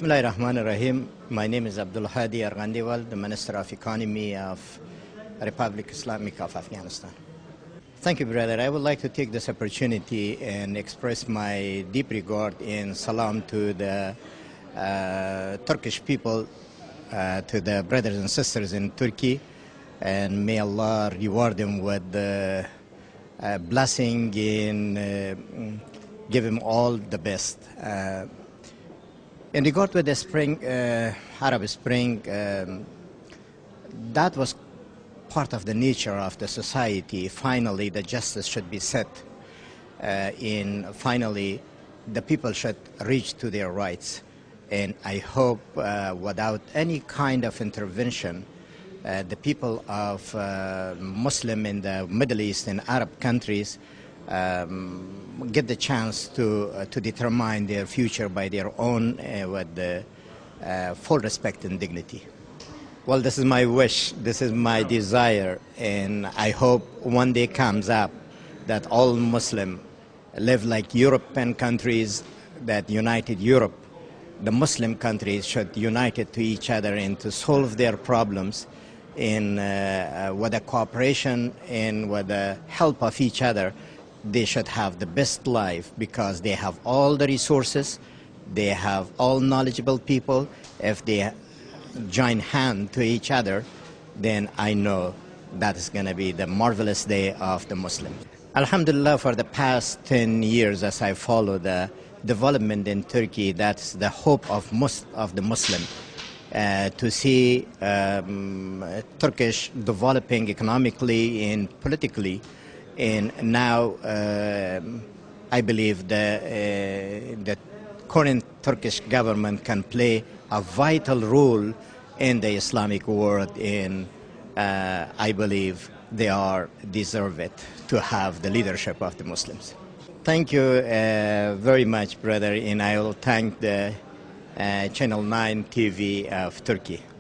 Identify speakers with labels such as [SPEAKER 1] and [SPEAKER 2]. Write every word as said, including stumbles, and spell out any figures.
[SPEAKER 1] Bismillahir Rahmanir Rahim. My name is Abdul Hadi Arghandiwal, the Minister of Economy of Republic Islamic of Afghanistan. Thank you, brother. I would like to take this opportunity and express my deep regard and salam to the uh, Turkish people, uh, to the brothers and sisters in Turkey, and may Allah reward them with the uh, blessing and uh, give them all the best. Uh, in regard to the spring, uh, Arab Spring, um, that was part of the nature of the society. Finally, the justice should be set uh, in, finally, the people should reach to their rights. And I hope uh, without any kind of intervention, uh, the people of uh, Muslim in the Middle East and Arab countries um, get the chance to, uh, to determine their future by their own uh, with the, uh, full respect and dignity. Well, this is my wish, this is my desire, and I hope one day comes up that all Muslims live like European countries that united Europe. The Muslim countries should unite to each other and to solve their problems in, uh, uh, with the cooperation and with the help of each other. They should have the best life because they have all the resources, they have all knowledgeable people. If they join hand to each other, then I know that is going to be the marvelous day of the Muslim. Alhamdulillah, for the past ten years as I follow the development in Turkey, that's the hope of most of the Muslim, uh, to see um, Turkish developing economically and politically. And now uh, I believe the, uh, the current Turkish government can play a vital role in the Islamic world, and uh, I believe they are deserve it to have the leadership of the Muslims. Thank you uh, very much, brother, and I will thank the uh, Channel nine T V of Turkey.